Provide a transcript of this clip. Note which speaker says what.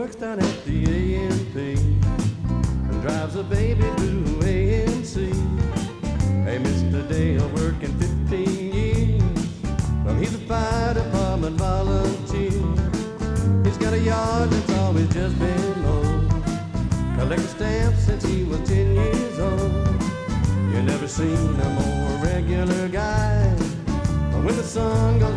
Speaker 1: works down at the A&P and drives a baby blue AMC. Hey, Mr. Dale, working 15 years. He's a fire department volunteer. He's got a yard that's always just been mowed. Collecting stamps since he was 10 years old. You never seen a more regular guy. When the sun goes